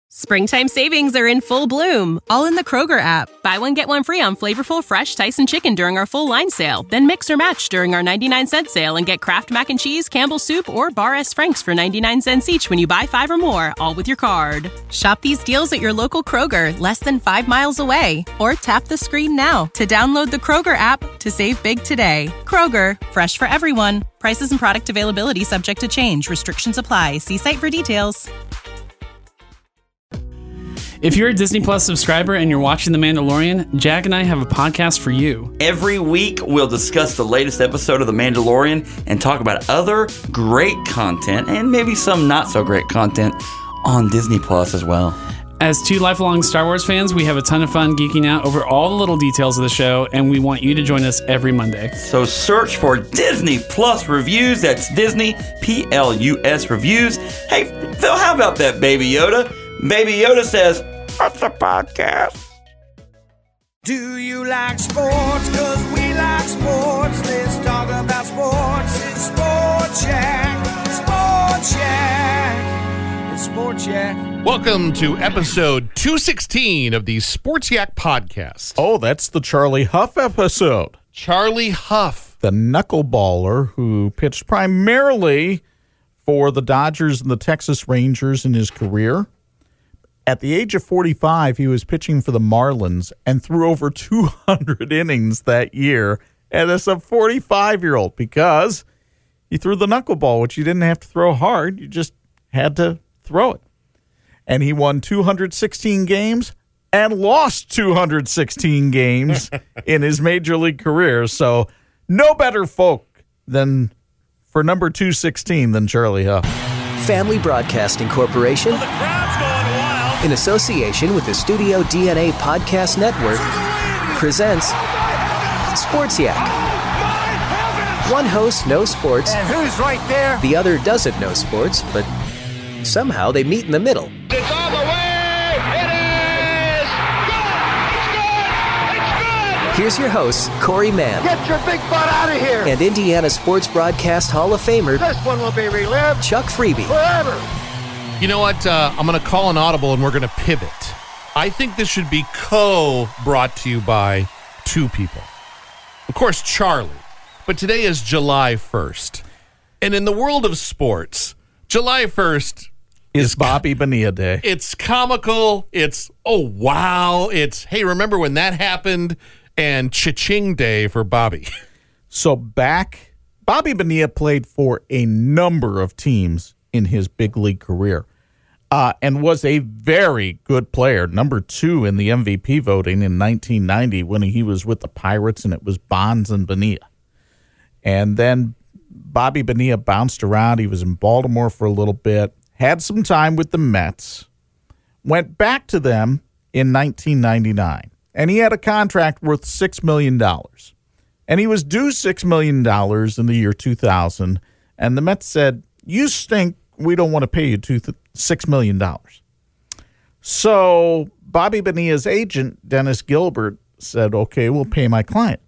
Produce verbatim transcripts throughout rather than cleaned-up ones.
Springtime savings are in full bloom, all in the Kroger app. Buy one, get one free on flavorful, fresh Tyson chicken during our full line sale. Then mix or match during our ninety-nine cent sale and get Kraft Mac and Cheese, Campbell's Soup, or Bar S. Frank's for ninety-nine cents each when you buy five or more, all with your card. Shop these deals at your local Kroger, less than five miles away. Or tap the screen now to download the Kroger app to save big today. Kroger, fresh for everyone. Prices and product availability subject to change. Restrictions apply. See site for details. If you're a Disney Plus subscriber and you're watching The Mandalorian, Jack and I have a podcast for you. Every week, we'll discuss the latest episode of The Mandalorian and talk about other great content and maybe some not so great content on Disney Plus as well. As two lifelong Star Wars fans, we have a ton of fun geeking out over all the little details of the show, and we want you to join us every Monday. So search for Disney Plus Reviews. That's Disney, P L U S Reviews. Hey, Phil, how about that, Baby Yoda? Baby Yoda says, "What's a podcast?" Do you like sports? Cause we like sports. Let's talk about sports. It's Sports Yak. Sports Yak. It's Sports Yak. Welcome to episode two sixteen of the Sports Yak podcast. Oh, that's the Charlie Huff episode. Charlie Huff. The knuckleballer who pitched primarily for the Dodgers and the Texas Rangers in his career. At the age of forty-five, he was pitching for the Marlins and threw over two hundred innings that year. And as a forty-five-year-old, because he threw the knuckleball, which you didn't have to throw hard. You just had to throw it. And he won two hundred sixteen games and lost two hundred sixteen games in his major league career. So no better folk than for number two sixteen than Charlie Huff. Family Broadcasting Corporation, The crowd's going wild. in association with the Studio D N A Podcast Network, presents Sports Yak. One host knows sports, And who's right there? the other doesn't know sports, but somehow they meet in the middle. It's all the way. It is good. It's good. It's good. Here's your hosts, Corey Mann Get your big butt out of here. and Indiana Sports Broadcast Hall of Famer This one will be relived Chuck Freeby. forever. You know what? Uh, I'm going to call an audible and we're going to pivot. I think this should be co-brought to you by two people. Of course, Charlie. But today is July first. And in the world of sports, July first Is Bobby Bonilla Day. It's comical. It's, oh, wow. It's, hey, remember when that happened? And cha-ching day for Bobby. So back, Bobby Bonilla played for a number of teams in his big league career uh, and was a very good player, number two in the M V P voting in nineteen ninety when he was with the Pirates, and it was Bonds and Bonilla. And then Bobby Bonilla bounced around. He was in Baltimore for a little bit, had some time with the Mets, went back to them in nineteen ninety-nine, and he had a contract worth six million dollars. And he was due six million dollars in the year two thousand, and the Mets said, "You stink. We don't want to pay you two th- six million dollars." So Bobby Bonilla's agent, Dennis Gilbert, said, "Okay, we'll pay my client."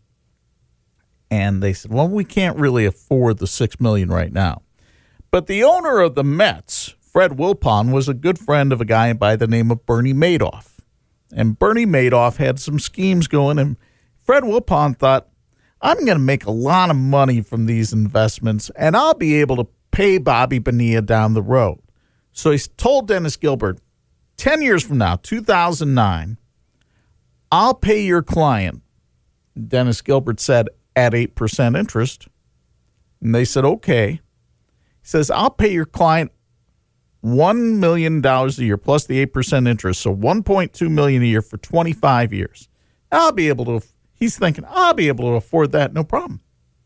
And they said, "Well, we can't really afford the six million dollars right now." But the owner of the Mets, Fred Wilpon, was a good friend of a guy by the name of Bernie Madoff. And Bernie Madoff had some schemes going, and Fred Wilpon thought, "I'm going to make a lot of money from these investments, and I'll be able to pay Bobby Bonilla down the road." So he told Dennis Gilbert, ten years from now, two thousand nine, "I'll pay your client," Dennis Gilbert said, "at eight percent interest." And they said, "Okay." He says, "I'll pay your client one million dollars a year plus the eight percent interest, so one point two million dollars a year for twenty-five years. I'll be able to," he's thinking, "I'll be able to afford that, no problem."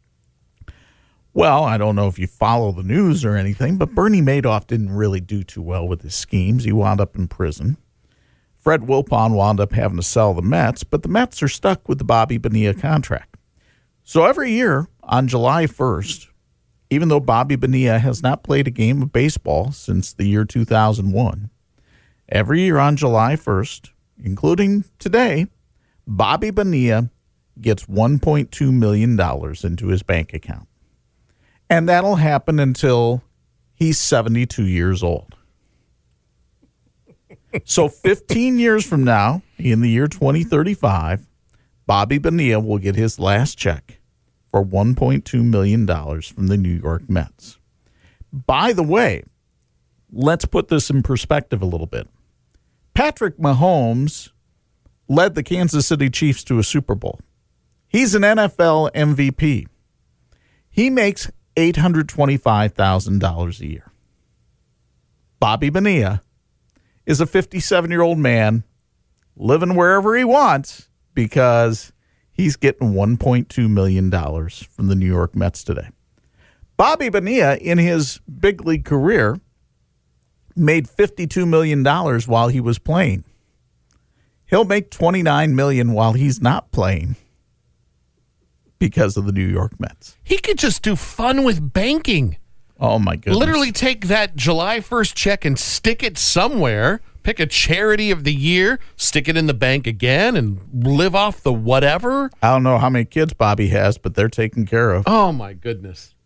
Well, I don't know if you follow the news or anything, but Bernie Madoff didn't really do too well with his schemes. He wound up in prison. Fred Wilpon wound up having to sell the Mets, but the Mets are stuck with the Bobby Bonilla contract. So every year on July first, even though Bobby Bonilla has not played a game of baseball since the year two thousand one, every year on July first, including today, Bobby Bonilla gets one point two million dollars into his bank account. And that'll happen until he's seventy-two years old. So fifteen years from now, in the year twenty thirty-five, Bobby Bonilla will get his last check for one point two million dollars from the New York Mets. By the way, let's put this in perspective a little bit. Patrick Mahomes led the Kansas City Chiefs to a Super Bowl. He's an N F L M V P. He makes eight hundred twenty-five thousand dollars a year. Bobby Bonilla is a fifty-seven-year-old man living wherever he wants because he's getting one point two million dollars from the New York Mets today. Bobby Bonilla, in his big league career, made fifty-two million dollars while he was playing. He'll make twenty-nine million dollars while he's not playing because of the New York Mets. He could just do fun with banking. Oh, my goodness. Literally take that July first check and stick it somewhere, pick a charity of the year, stick it in the bank again, and live off the whatever. I don't know how many kids Bobby has, but they're taken care of. Oh, my goodness.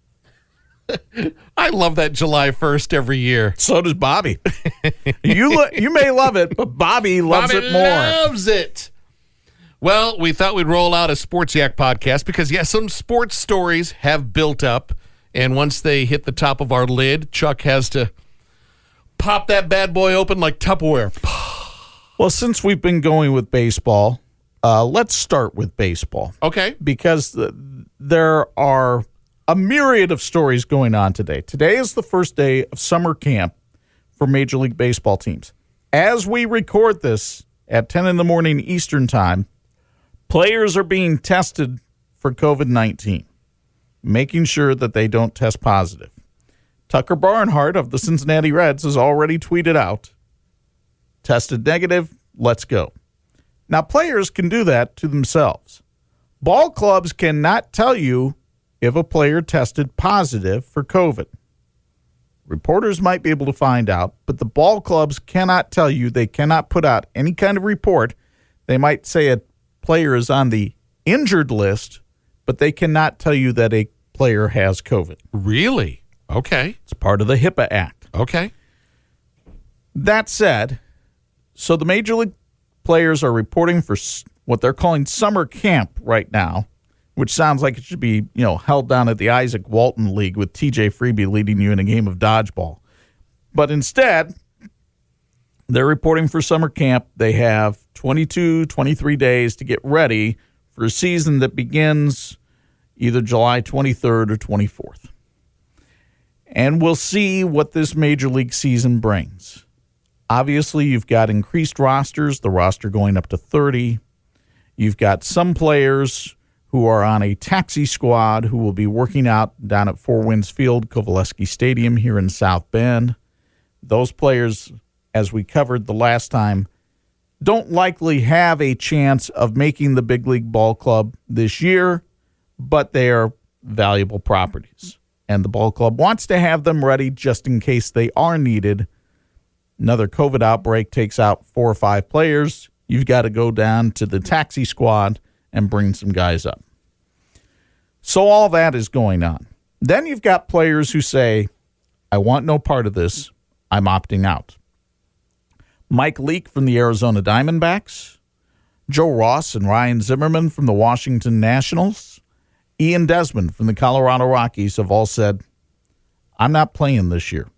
I love that July first every year. So does Bobby. you lo- you may love it, but Bobby loves Bobby it more. loves it. Well, we thought we'd roll out a Sports Yak podcast because, yes, some sports stories have built up. And once they hit the top of our lid, Chuck has to pop that bad boy open like Tupperware. Well, since we've been going with baseball, uh, let's start with baseball. Okay. Because the, there are a myriad of stories going on today. Today is the first day of summer camp for Major League Baseball teams. As we record this at ten in the morning Eastern Time, players are being tested for covid nineteen. Making sure that they don't test positive. Tucker Barnhart of the Cincinnati Reds has already tweeted out, tested negative, let's go. Now, players can do that to themselves. Ball clubs cannot tell you if a player tested positive for COVID. Reporters might be able to find out, but the ball clubs cannot tell you. They cannot put out any kind of report. They might say a player is on the injured list, but they cannot tell you that a player has COVID. Really? Okay. It's part of the HIPAA Act. Okay. That said, so the Major League players are reporting for what they're calling summer camp right now, which sounds like it should be, you know, held down at the Isaac Walton League with T J Freebie leading you in a game of dodgeball. But instead, they're reporting for summer camp. They have twenty-two, twenty-three days to get ready for a season that begins either July twenty-third or twenty-fourth. And we'll see what this Major League season brings. Obviously, you've got increased rosters, the roster going up to thirty. You've got some players who are on a taxi squad who will be working out down at Four Winds Field, Kovaleski Stadium here in South Bend. Those players, as we covered the last time, don't likely have a chance of making the big league ball club this year, but they are valuable properties. And the ball club wants to have them ready just in case they are needed. Another COVID outbreak takes out four or five players. You've got to go down to the taxi squad and bring some guys up. So all that is going on. Then you've got players who say, I want no part of this. I'm opting out. Mike Leake from the Arizona Diamondbacks, Joe Ross and Ryan Zimmerman from the Washington Nationals, Ian Desmond from the Colorado Rockies have all said, I'm not playing this year.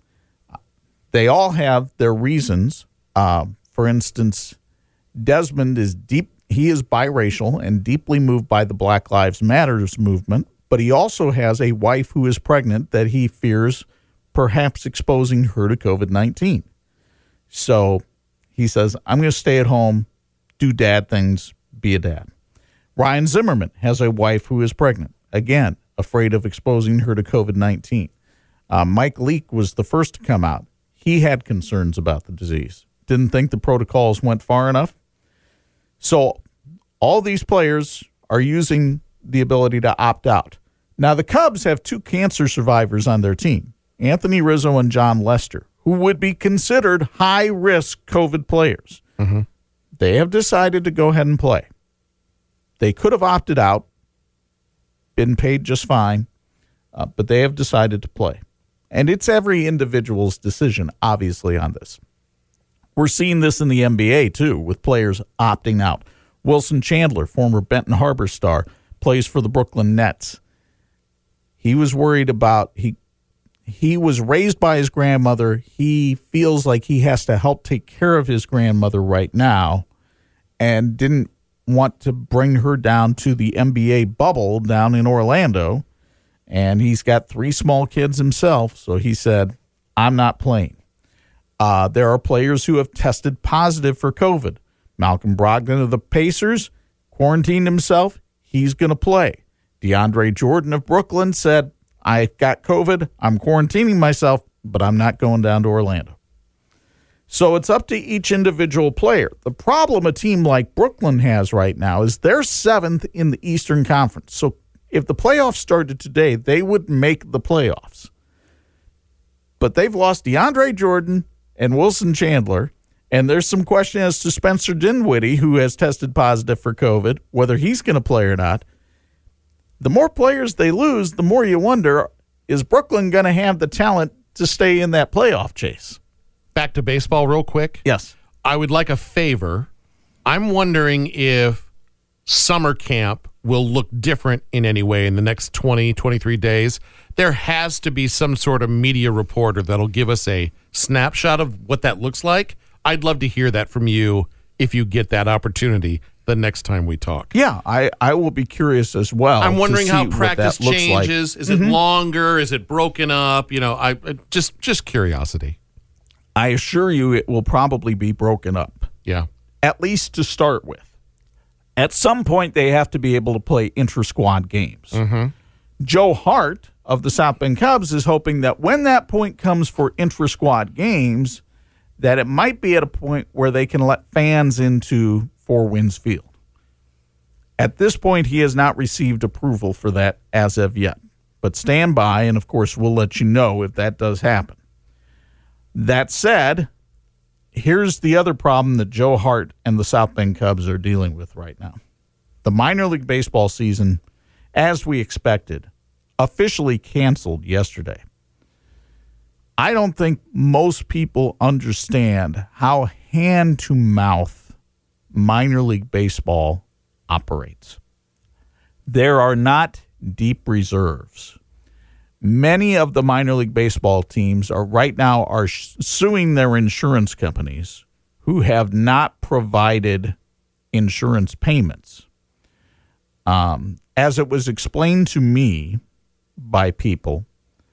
They all have their reasons. Uh, for instance, Desmond is deep. He is biracial and deeply moved by the Black Lives Matter movement, but he also has a wife who is pregnant that he fears perhaps exposing her to covid nineteen. So he says, I'm going to stay at home, do dad things, be a dad. Ryan Zimmerman has a wife who is pregnant, again, afraid of exposing her to covid nineteen. Uh, Mike Leake was the first to come out. He had concerns about the disease. Didn't think the protocols went far enough. So all these players are using the ability to opt out. Now, the Cubs have two cancer survivors on their team, Anthony Rizzo and John Lester, who would be considered high-risk COVID players. Mm-hmm. They have decided to go ahead and play. They could have opted out, been paid just fine, uh, but they have decided to play. And it's every individual's decision, obviously, on this. We're seeing this in the N B A, too, with players opting out. Wilson Chandler, former Benton Harbor star, plays for the Brooklyn Nets. He was worried about, he he was raised by his grandmother. He feels like he has to help take care of his grandmother right now and didn't want to bring her down to the N B A bubble down in Orlando. And he's got three small kids himself, so he said, I'm not playing. Uh, there are players who have tested positive for COVID. Malcolm Brogdon of the Pacers quarantined himself. He's going to play. DeAndre Jordan of Brooklyn said, I got COVID. I'm quarantining myself, but I'm not going down to Orlando. So it's up to each individual player. The problem a team like Brooklyn has right now is they're seventh in the Eastern Conference. So if the playoffs started today, they would make the playoffs. But they've lost DeAndre Jordan and Wilson Chandler, and there's some question as to Spencer Dinwiddie, who has tested positive for COVID, whether he's going to play or not. The more players they lose, the more you wonder, is Brooklyn going to have the talent to stay in that playoff chase? Back to baseball real quick. Yes. I would like a favor. I'm wondering if summer camp will look different in any way in the next twenty, twenty-three days. There has to be some sort of media reporter that'll give us a snapshot of what that looks like. I'd love to hear that from you if you get that opportunity the next time we talk. Yeah, I, I will be curious as well. I'm wondering to how see what practice that looks like. changes. Is it mm-hmm. longer? Is it broken up? You know, I just just curiosity. I assure you it will probably be broken up. Yeah. At least to start with. At some point, they have to be able to play intra-squad games. Mm-hmm. Joe Hart of the South Bend Cubs is hoping that when that point comes for intra-squad games, that it might be at a point where they can let fans into Four Winds Field. At this point, he has not received approval for that as of yet. But stand by, and of course, we'll let you know if that does happen. That said, here's the other problem that Joe Hart and the South Bend Cubs are dealing with right now. The minor league baseball season, as we expected, officially canceled yesterday. I don't think most people understand how hand-to-mouth minor league baseball operates. There are not deep reserves. Many of the minor league baseball teams are right now are suing their insurance companies who have not provided insurance payments. Um, as it was explained to me by people,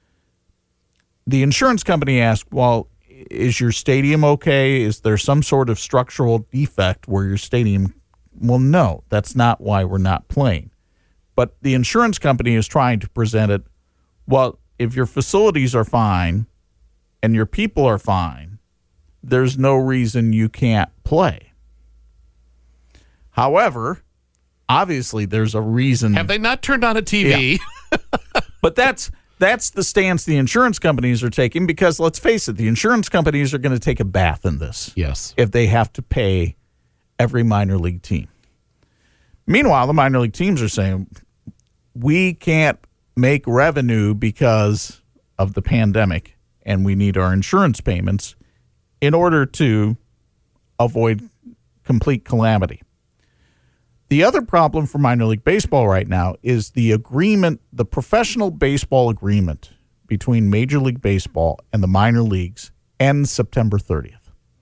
the insurance company asked, well, is your stadium okay? Is there some sort of structural defect where your stadium... Well, no, that's not why we're not playing. But the insurance company is trying to present it, well, if your facilities are fine and your people are fine, there's no reason you can't play. However, obviously there's a reason. Have they not turned on a T V? Yeah. But that's that's the stance the insurance companies are taking because, let's face it, the insurance companies are going to take a bath in this. Yes. If they have to pay every minor league team. Meanwhile, the minor league teams are saying, we can't make revenue because of the pandemic, and we need our insurance payments in order to avoid complete calamity. The other problem for minor league baseball right now is the agreement, the professional baseball agreement between Major League Baseball and the minor leagues ends September thirtieth.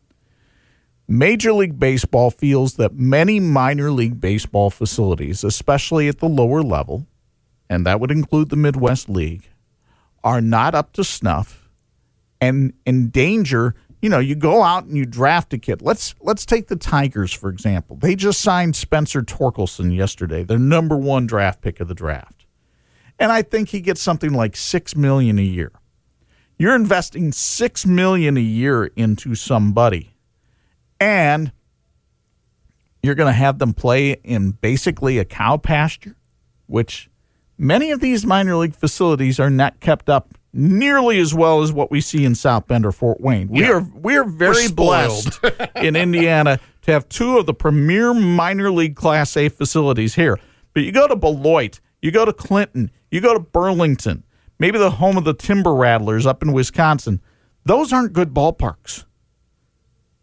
Major League Baseball feels that many minor league baseball facilities, especially at the lower level, and that would include the Midwest League, are not up to snuff and endanger, you know, you go out and you draft a kid. Let's let's take the Tigers, for example. They just signed Spencer Torkelson yesterday, their number one draft pick of the draft. And I think he gets something like six million dollars a year. You're investing six million dollars a year into somebody, and you're going to have them play in basically a cow pasture, which many of these minor league facilities are not kept up nearly as well as what we see in South Bend or Fort Wayne. We yeah. are we are very blessed in Indiana to have two of the premier minor league Class A facilities here. But you go to Beloit, you go to Clinton, you go to Burlington, maybe the home of the Timber Rattlers up in Wisconsin. Those aren't good ballparks.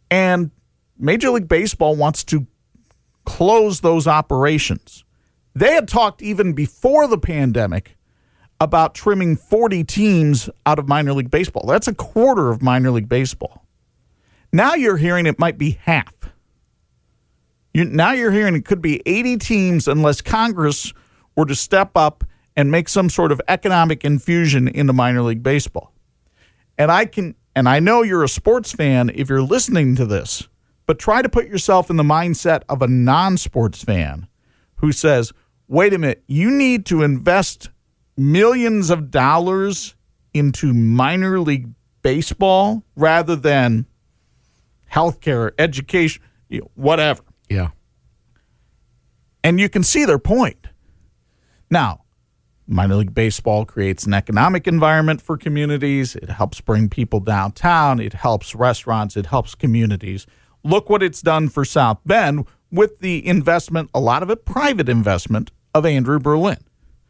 And Major League Baseball wants to close those operations. They had talked even before the pandemic about trimming forty teams out of minor league baseball. That's a quarter of minor league baseball. Now you're hearing it might be half. You, now you're hearing it could be eighty teams unless Congress were to step up and make some sort of economic infusion into minor league baseball. And I can, and I know you're a sports fan if you're listening to this, but try to put yourself in the mindset of a non-sports fan who says, wait a minute, you need to invest millions of dollars into minor league baseball rather than healthcare, education, you know, whatever. Yeah. And you can see their point. Now, minor league baseball creates an economic environment for communities. It helps bring people downtown. It helps restaurants. It helps communities. Look what it's done for South Bend with the investment, a lot of it private investment, of Andrew Berlin.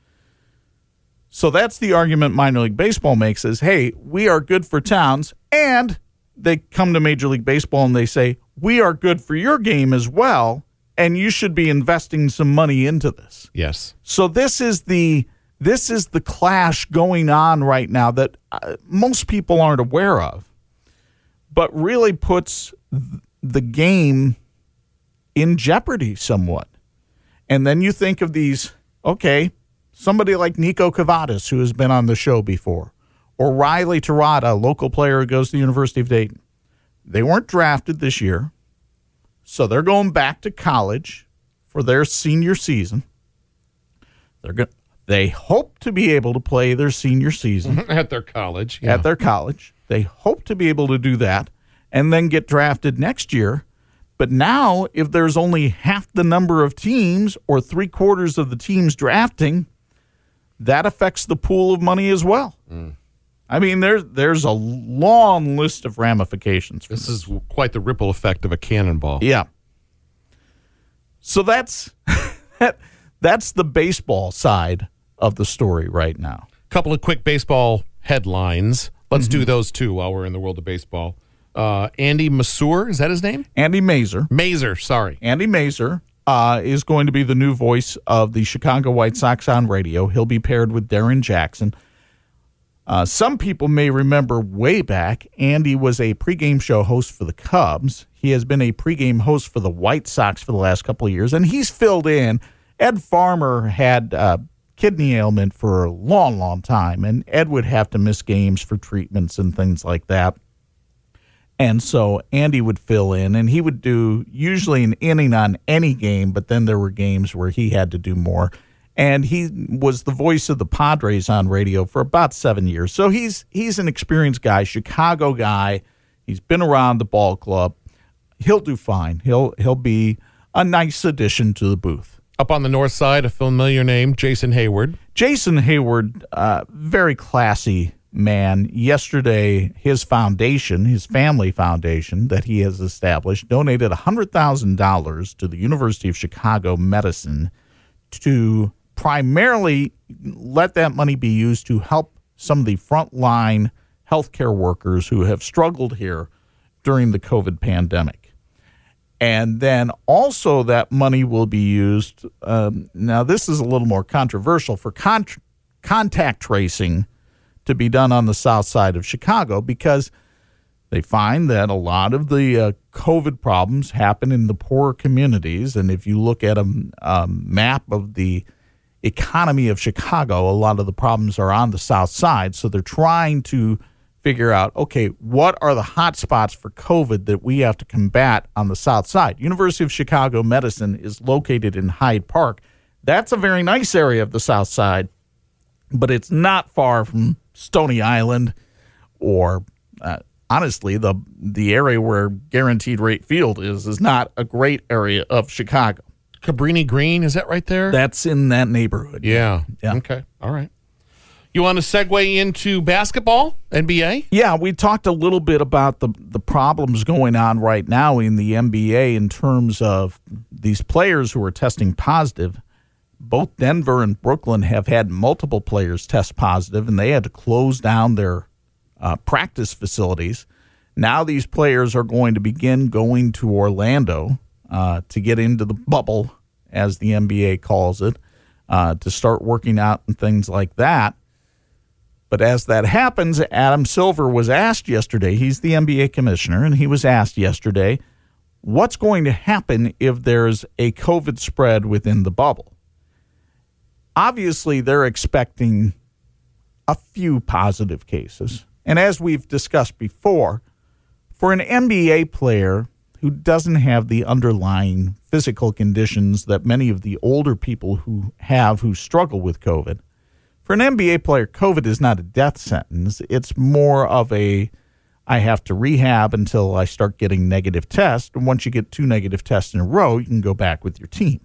So that's the argument minor league baseball makes is, hey, we are good for towns, and they come to Major League Baseball and they say, we are good for your game as well, and you should be investing some money into this. Yes. So this is the this is the clash going on right now that uh, most people aren't aware of, but really puts th- the game in jeopardy somewhat. And then you think of these, okay, somebody like Nico Cavadas, who has been on the show before, or Riley Terada, a local player who goes to the University of Dayton. They weren't drafted this year, so they're going back to college for their senior season. They're go- They hope to be able to play their senior season. At their college. Yeah. At their college. They hope to be able to do that and then get drafted next year. But now, if there's only half the number of teams or three quarters of the teams drafting, that affects the pool of money as well. Mm. I mean, there's there's a long list of ramifications. This, this is quite the ripple effect of a cannonball. Yeah. So that's that, that's the baseball side of the story right now. Couple of quick baseball headlines. Let's mm-hmm. do those too while we're in the world of baseball. Uh, Andy Masur, is that his name? Andy Mazer. Mazer, sorry. Andy Mazer uh, is going to be the new voice of the Chicago White Sox on radio. He'll be paired with Darren Jackson. Uh, some people may remember way back, Andy was a pregame show host for the Cubs. He has been a pregame host for the White Sox for the last couple of years, and he's filled in. Ed Farmer had uh, kidney ailment for a long, long time, and Ed would have to miss games for treatments and things like that. And so Andy would fill in, and he would do usually an inning on any game, but then there were games where he had to do more. And he was the voice of the Padres on radio for about seven years. So he's he's an experienced guy, Chicago guy. He's been around the ball club. He'll do fine. He'll he'll be a nice addition to the booth. Up on the north side, a familiar name, Jason Hayward. Jason Hayward, uh, very classy man. Yesterday, his foundation, his family foundation that he has established, donated one hundred thousand dollars to the University of Chicago Medicine to primarily let that money be used to help some of the frontline healthcare workers who have struggled here during the COVID pandemic. And then also that money will be used, um, now this is a little more controversial, for con- contact tracing to be done on the south side of Chicago, because they find that a lot of the uh, COVID problems happen in the poorer communities. And if you look at a, a map of the economy of Chicago, a lot of the problems are on the south side. So they're trying to figure out, okay, what are the hot spots for COVID that we have to combat on the south side? University of Chicago Medicine is located in Hyde Park. That's a very nice area of the south side, but it's not far from Stony Island or uh, honestly, the the area where Guaranteed Rate Field is is not a great area of Chicago. Cabrini Green, is that right there? That's in that neighborhood. Yeah. yeah. Okay. All right. You want to segue into basketball, N B A? Yeah, we talked a little bit about the, the problems going on right now in the N B A in terms of these players who are testing positive. Both Denver and Brooklyn have had multiple players test positive, and they had to close down their uh, practice facilities. Now these players are going to begin going to Orlando uh, to get into the bubble, as the N B A calls it, uh, to start working out and things like that. But as that happens, Adam Silver was asked yesterday, he's the N B A commissioner, and he was asked yesterday, what's going to happen if there's a COVID spread within the bubble? Obviously, they're expecting a few positive cases. And as we've discussed before, for an N B A player who doesn't have the underlying physical conditions that many of the older people who have who struggle with COVID, for an N B A player, COVID is not a death sentence. It's more of a, I have to rehab until I start getting negative tests. And once you get two negative tests in a row, you can go back with your team.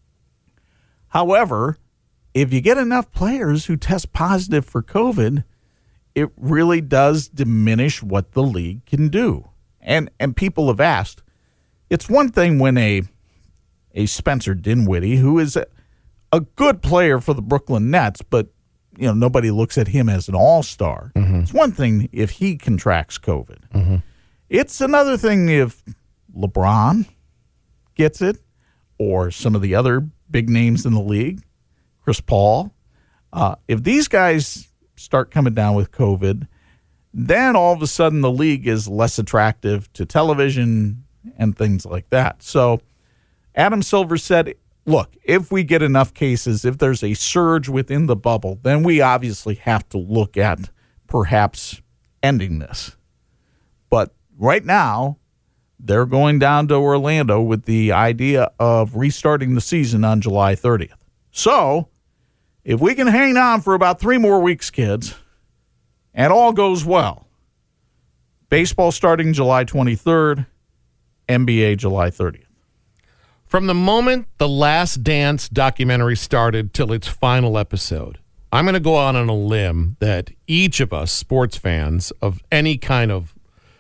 However, if you get enough players who test positive for COVID, it really does diminish what the league can do. And and people have asked, it's one thing when a a Spencer Dinwiddie, who is a, a good player for the Brooklyn Nets, but you know nobody looks at him as an all-star. Mm-hmm. It's one thing if he contracts COVID. Mm-hmm. It's another thing if LeBron gets it, or some of the other big names in the league, Chris Paul. Uh, if these guys start coming down with COVID, then all of a sudden the league is less attractive to television and things like that. So Adam Silver said, look, if we get enough cases, if there's a surge within the bubble, then we obviously have to look at perhaps ending this. But right now, they're going down to Orlando with the idea of restarting the season on July thirtieth. So if we can hang on for about three more weeks, kids, and all goes well, baseball starting July twenty-third, N B A July thirtieth. From the moment The Last Dance documentary started till its final episode, I'm going to go out on a limb that each of us sports fans of any kind of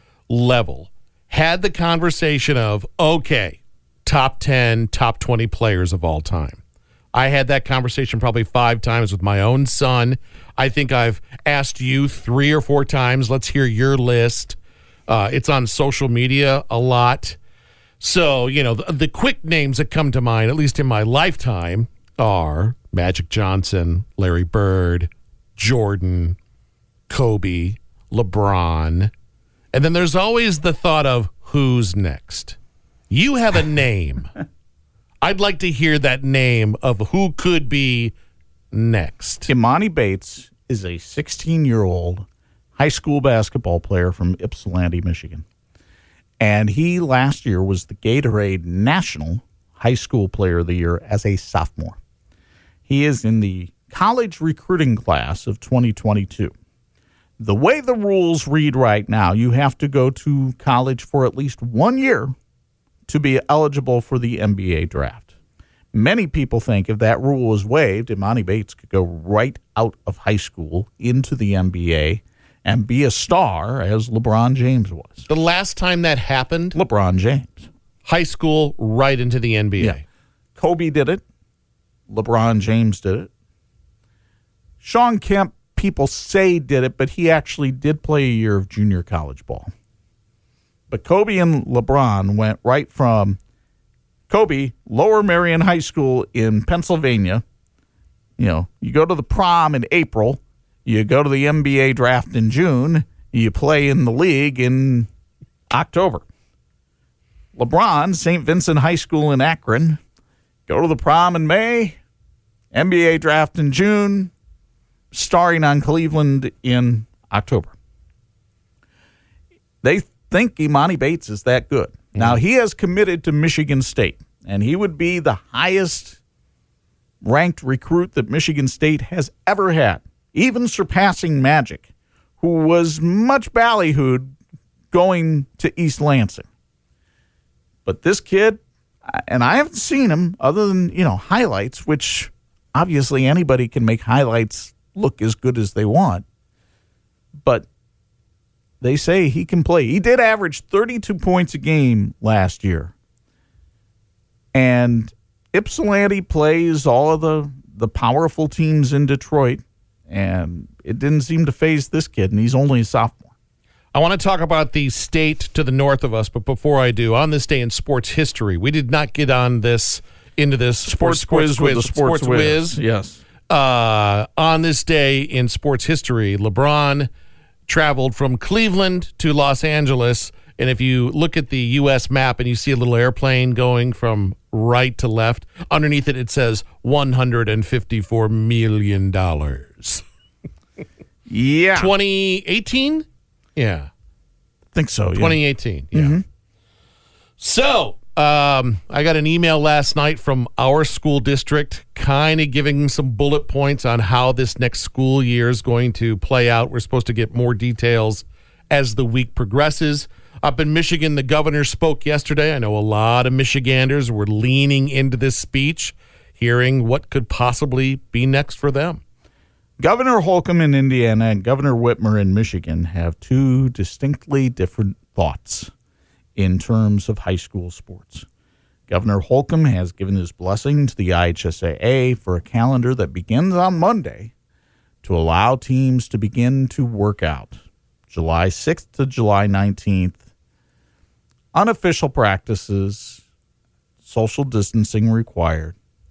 level had the conversation of, okay, top ten, top twenty players of all time. I had that conversation probably five times with my own son. I think I've asked you three or four times, let's hear your list. Uh, it's on social media a lot. So, you know, the, the quick names that come to mind, at least in my lifetime, are Magic Johnson, Larry Bird, Jordan, Kobe, LeBron. And then there's always the thought of who's next. You have a name. I'd like to hear that name of who could be next. Imani Bates is a sixteen-year-old high school basketball player from Ypsilanti, Michigan. And he last year was the Gatorade National High School Player of the Year as a sophomore. He is in the college recruiting class of twenty twenty-two. The way the rules read right now, you have to go to college for at least one year to be eligible for the N B A draft. Many people think if that rule was waived, Imani Bates could go right out of high school into the N B A and be a star as LeBron James was. The last time that happened? LeBron James. High school, right into the N B A. Yeah. Kobe did it. LeBron James did it. Sean Kemp, people say did it, but he actually did play a year of junior college ball. But Kobe and LeBron went right from Kobe, Lower Merion High School in Pennsylvania. You know, you go to the prom in April, you go to the N B A draft in June, you play in the league in October. LeBron, Saint Vincent High School in Akron, go to the prom in May, N B A draft in June, starring on Cleveland in October. They think Imani Bates is that good. Mm-hmm. Now, he has committed to Michigan State, and he would be the highest ranked recruit that Michigan State has ever had, even surpassing Magic, who was much ballyhooed going to East Lansing. But this kid, and I haven't seen him other than, you know, highlights, which obviously anybody can make highlights look as good as they want. But they say he can play. He did average thirty-two points a game last year. And Ypsilanti plays all of the, the powerful teams in Detroit, and it didn't seem to faze this kid, and he's only a sophomore. I want to talk about the state to the north of us, but before I do, on this day in sports history, we did not get on this into this Sports, sports, quiz with the sports, whiz. Yes. Uh, on this day in sports history, LeBron traveled from Cleveland to Los Angeles. And if you look at the U S map and you see a little airplane going from right to left, underneath it, it says one hundred fifty-four million dollars. Yeah. twenty eighteen? Yeah. I think so, yeah. twenty eighteen, yeah. Mm-hmm. So, um, I got an email last night from our school district kind of giving some bullet points on how this next school year is going to play out. We're supposed to get more details as the week progresses. Up in Michigan, the governor spoke yesterday. I know a lot of Michiganders were leaning into this speech, hearing what could possibly be next for them. Governor Holcomb in Indiana and Governor Whitmer in Michigan have two distinctly different thoughts in terms of high school sports. Governor Holcomb has given his blessing to the I H S A A for a calendar that begins on Monday to allow teams to begin to work out. July sixth to July nineteenth. Unofficial practices, social distancing required.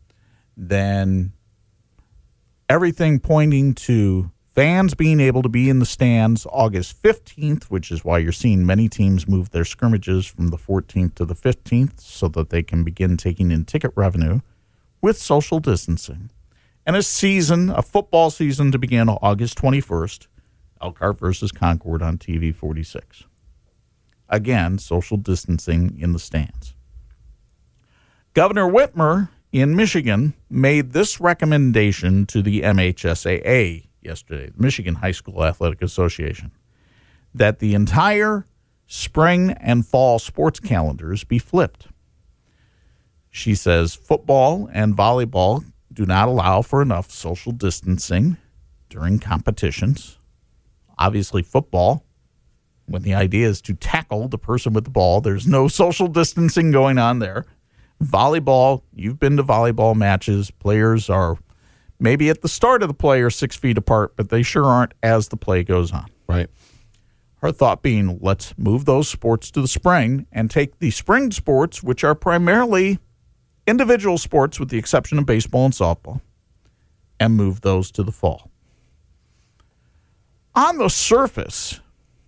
Then everything pointing to fans being able to be in the stands August fifteenth, which is why you're seeing many teams move their scrimmages from the fourteenth to the fifteenth so that they can begin taking in ticket revenue with social distancing. And a season, a football season to begin August twenty-first, Elkhart versus Concord on T V forty-six. Again, social distancing in the stands. Governor Whitmer in Michigan made this recommendation to the M H S A A yesterday, the Michigan High School Athletic Association, that the entire spring and fall sports calendars be flipped. She says football and volleyball do not allow for enough social distancing during competitions. Obviously, football, when the idea is to tackle the person with the ball, there's no social distancing going on there. Volleyball, you've been to volleyball matches. Players are maybe at the start of the play are six feet apart, but they sure aren't as the play goes on. Right. Her thought being, let's move those sports to the spring and take the spring sports, which are primarily individual sports with the exception of baseball and softball, and move those to the fall. On the surface,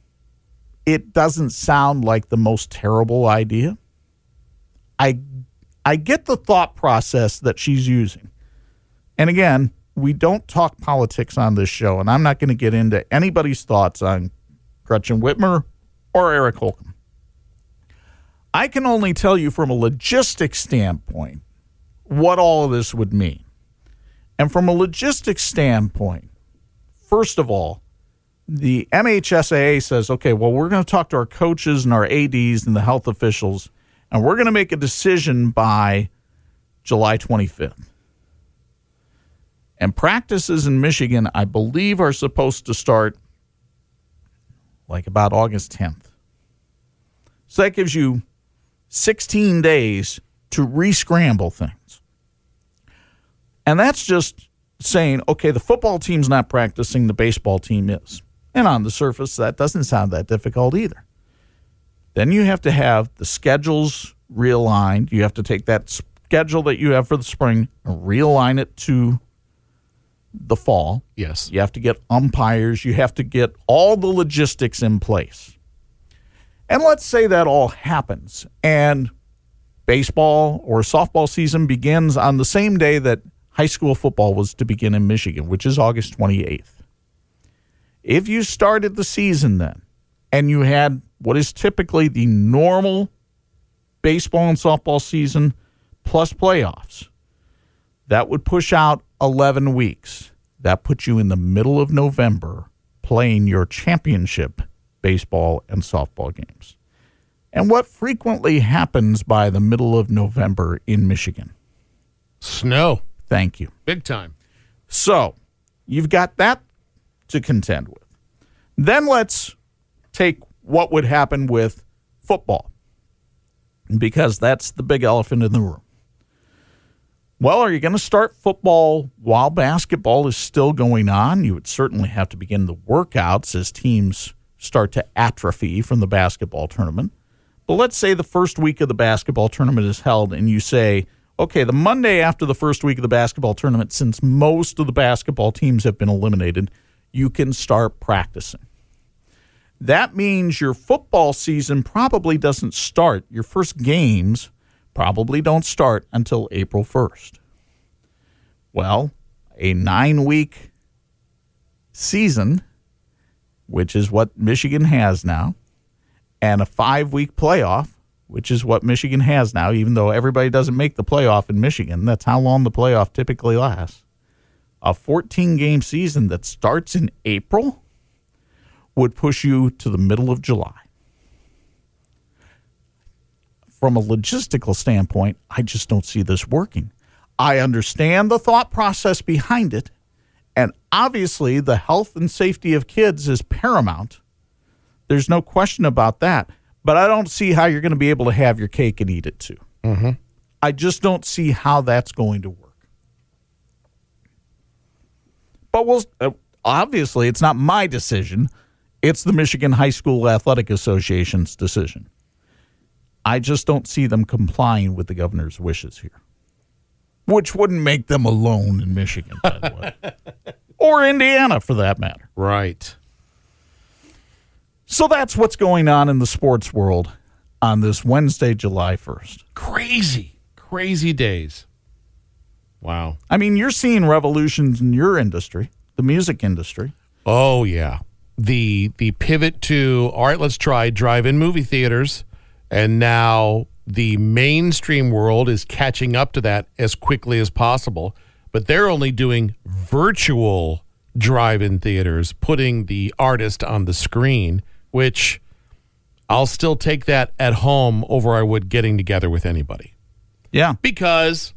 it doesn't sound like the most terrible idea. I I get the thought process that she's using. And again, we don't talk politics on this show, and I'm not going to get into anybody's thoughts on Gretchen Whitmer or Eric Holcomb. I can only tell you from a logistics standpoint what all of this would mean. And from a logistics standpoint, first of all, the M H S A A says, okay, well, we're going to talk to our coaches and our A Ds and the health officials, and we're going to make a decision by July twenty-fifth. And practices in Michigan, I believe, are supposed to start like about August tenth. So that gives you sixteen days to re-scramble things. And that's just saying, okay, the football team's not practicing, the baseball team is. And on the surface, that doesn't sound that difficult either. Then you have to have the schedules realigned. You have to take that schedule that you have for the spring and realign it to the fall. Yes. You have to get umpires. You have to get all the logistics in place. And let's say that all happens and baseball or softball season begins on the same day that high school football was to begin in Michigan, which is August twenty-eighth. If you started the season then and you had what is typically the normal baseball and softball season plus playoffs, that would push out eleven weeks. That puts you in the middle of November playing your championship baseball and softball games. And what frequently happens by the middle of November in Michigan? Snow. Thank you. Big time. So you've got that to contend with. Then let's take what would happen with football, because that's the big elephant in the room. Well, are you going to start football while basketball is still going on? You would certainly have to begin the workouts as teams start to atrophy from the basketball tournament. But let's say the first week of the basketball tournament is held and you say, okay, the Monday after the first week of the basketball tournament, since most of the basketball teams have been eliminated, you can start practicing. That means your football season probably doesn't start. Your first games probably don't start until April first. Well, a nine-week season, which is what Michigan has now, and a five-week playoff, which is what Michigan has now, even though everybody doesn't make the playoff in Michigan. That's how long the playoff typically lasts. A fourteen-game season that starts in April would push you to the middle of July. From a logistical standpoint, I just don't see this working. I understand the thought process behind it, and obviously the health and safety of kids is paramount. There's no question about that. But I don't see how you're going to be able to have your cake and eat it too. Mm-hmm. I just don't see how that's going to work. But we'll, uh, obviously, it's not my decision. It's the Michigan High School Athletic Association's decision. I just don't see them complying with the governor's wishes here, which wouldn't make them alone in Michigan, by the way, or Indiana for that matter. Right. So that's what's going on in the sports world on this Wednesday, July first. Crazy, crazy days. Wow. I mean, you're seeing revolutions in your industry, the music industry. Oh, yeah. The the pivot to, all right, let's try drive-in movie theaters. And now the mainstream world is catching up to that as quickly as possible. But they're only doing virtual drive-in theaters, putting the artist on the screen, which I'll still take that at home over I would getting together with anybody. Yeah. Because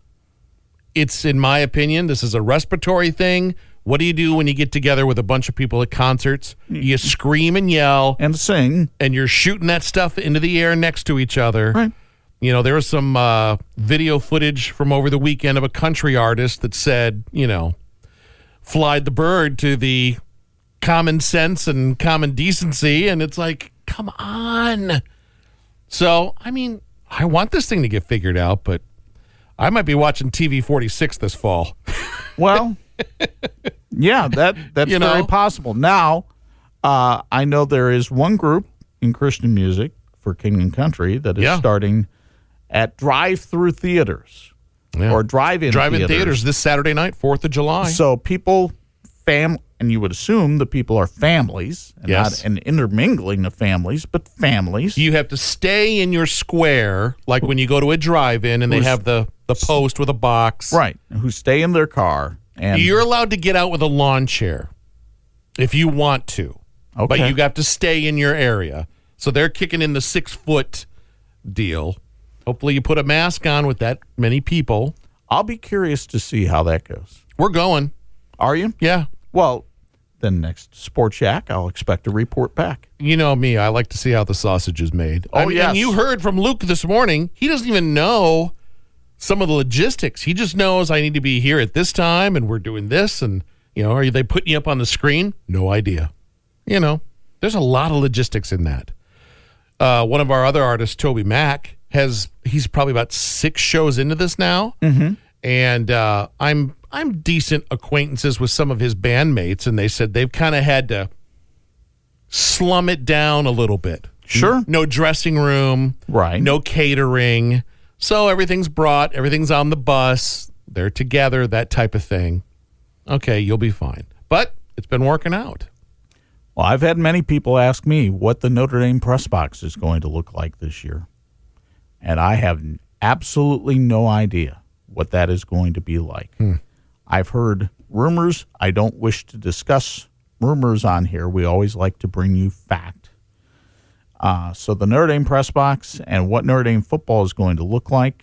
it's, in my opinion, this is a respiratory thing. What do you do when you get together with a bunch of people at concerts? You scream and yell. And sing. And you're shooting that stuff into the air next to each other. Right. You know, there was some uh, video footage from over the weekend of a country artist that said, you know, flied the bird to the common sense and common decency. And it's like, come on. So, I mean, I want this thing to get figured out, but I might be watching T V forty-six this fall. Well, yeah, that that's You know? very possible. Now, uh, I know there is one group in Christian music for King and Country that is Yeah. starting at drive-through theaters Yeah. or drive-in Drive-in theaters. theaters this Saturday night, fourth of July. So people, fam, and you would assume the people are families, and Yes. not an intermingling of families, but families. You have to stay in your square, like when you go to a drive-in and they Who's- have the, the post with a box. Right, who stay in their car. And You're allowed to get out with a lawn chair if you want to. But Okay. you have to stay in your area. So they're kicking in the six-foot deal. Hopefully you put a mask on with that many people. I'll be curious to see how that goes. We're going. Are you? Yeah. Well, then next Sports Shack, I'll expect a report back. You know me. I like to see how the sausage is made. Oh, I mean, yes. And you heard from Luke this morning. He doesn't even know some of the logistics. He just knows I need to be here at this time and we're doing this. And, you know, are they putting you up on the screen? No idea. You know, there's a lot of logistics in that. Uh, one of our other artists, Toby Mack, has, he's probably about six shows into this now. Mm-hmm. And uh, I'm, I'm decent acquaintances with some of his bandmates, and they said they've kind of had to slum it down a little bit. Sure. No dressing room. Right. No catering. So everything's brought, everything's on the bus. They're together, that type of thing. Okay, you'll be fine. But it's been working out. Well, I've had many people ask me what the Notre Dame press box is going to look like this year. And I have absolutely no idea what that is going to be like. Hmm. I've heard rumors. I don't wish to discuss rumors on here. We always like to bring you fact. Uh, so the Notre Dame press box and what Notre Dame football is going to look like,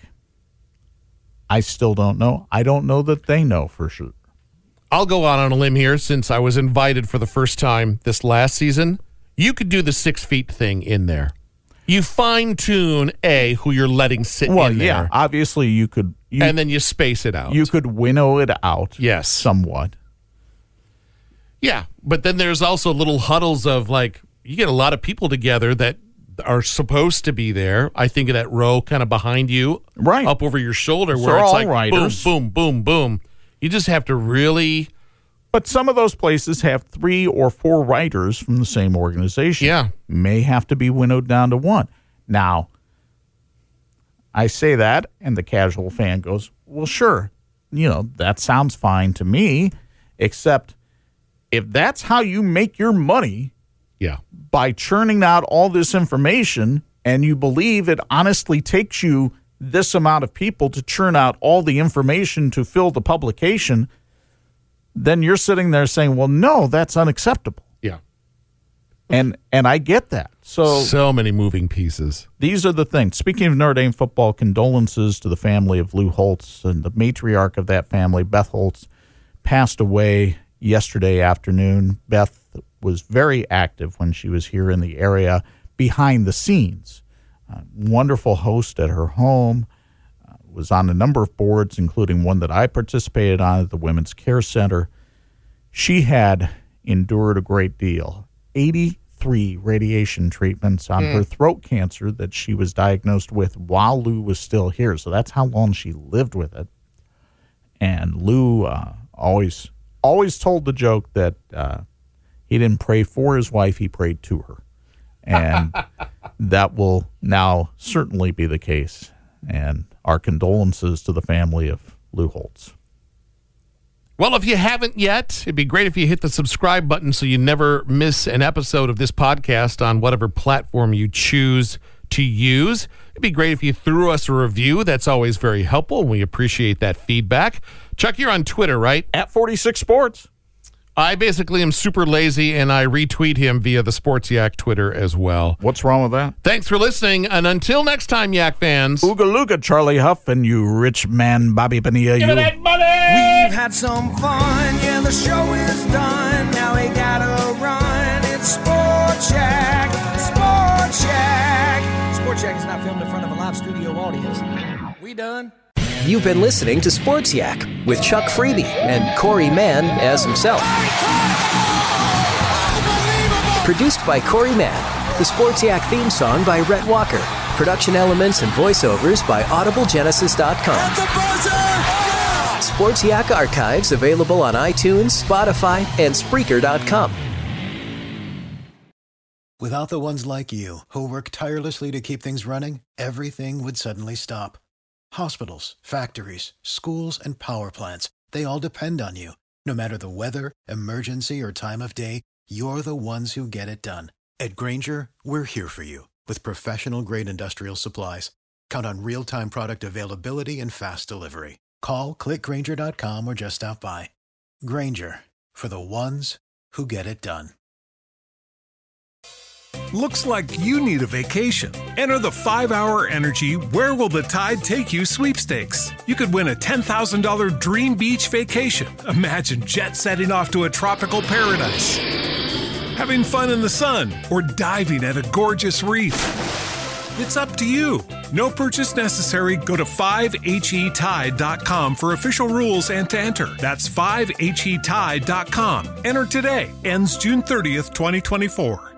I still don't know. I don't know that they know for sure. I'll go out on a limb here since I was invited for the first time this last season. You could do the six feet thing in there. You fine tune A, who you're letting sit Well, in there. yeah, obviously you could. You, and then you space it out. you could winnow it out. Yes. somewhat. Yeah, but then there's also little huddles of like you get a lot of people together that are supposed to be there. I think of that row kind of behind you, right up over your shoulder, so where it's all like writers. boom, boom, boom, boom. You just have to really. But some of those places have three or four writers from the same organization. Yeah, may have to be winnowed down to one. Now, I say that, and the casual fan goes, "Well, sure, you know that sounds fine to me, except if that's how you make your money." Yeah. By churning out all this information, and you believe it honestly takes you this amount of people to churn out all the information to fill the publication, then you're sitting there saying, well, no, that's unacceptable. Yeah. And and I get that. So so many moving pieces. These are the things. Speaking of Notre Dame football, condolences to the family of Lou Holtz, and the matriarch of that family, Beth Holtz, passed away yesterday afternoon. Beth was very active when she was here in the area behind the scenes. Uh, wonderful host at her home, uh, was on a number of boards, including one that I participated on at the Women's Care Center. She had endured a great deal. eighty-three radiation treatments on mm. her throat cancer that she was diagnosed with while Lou was still here. So that's how long she lived with it. And Lou uh, always, always told the joke that uh, he didn't pray for his wife, he prayed to her. And that will now certainly be the case. And our condolences to the family of Lou Holtz. Well, if you haven't yet, it'd be great if you hit the subscribe button so you never miss an episode of this podcast on whatever platform you choose to use. It'd be great if you threw us a review. That's always very helpful, and we appreciate that feedback. Chuck, you're on Twitter, right? At forty-six Sports. I basically am super lazy, and I retweet him via the Sports Yak Twitter as well. What's wrong with that? Thanks for listening, and until next time, Yak fans. Ooga looga, Charlie Huff, and you rich man, Bobby Bonilla. Give you. me that money! We've had some fun, yeah, the show is done. Now we gotta run. It's Sports Shack, Sports Shack. Sports Shack is not filmed in front of a live studio audience. We done? You've been listening to Sports Yak with Chuck Freeby and Corey Mann as himself. Produced by Corey Mann. The Sports Yak theme song by Rhett Walker. Production elements and voiceovers by audible genesis dot com. Sports Yak archives available on iTunes, Spotify, and Spreaker dot com. Without the ones like you, who work tirelessly to keep things running, everything would suddenly stop. Hospitals, factories, schools, and power plants, they all depend on you. No matter the weather, emergency, or time of day, you're the ones who get it done. At Grainger, we're here for you with professional-grade industrial supplies. Count on real-time product availability and fast delivery. Call, click Grainger dot com, or just stop by. Grainger, for the ones who get it done. Looks like you need a vacation. Enter the five hour Energy Where Will the Tide Take You sweepstakes. You could win a ten thousand dollars dream beach vacation. Imagine jet setting off to a tropical paradise, having fun in the sun, or diving at a gorgeous reef. It's up to you. No purchase necessary. Go to five H E tide dot com for official rules and to enter. That's five H E tide dot com. Enter today. Ends June thirtieth, twenty twenty-four.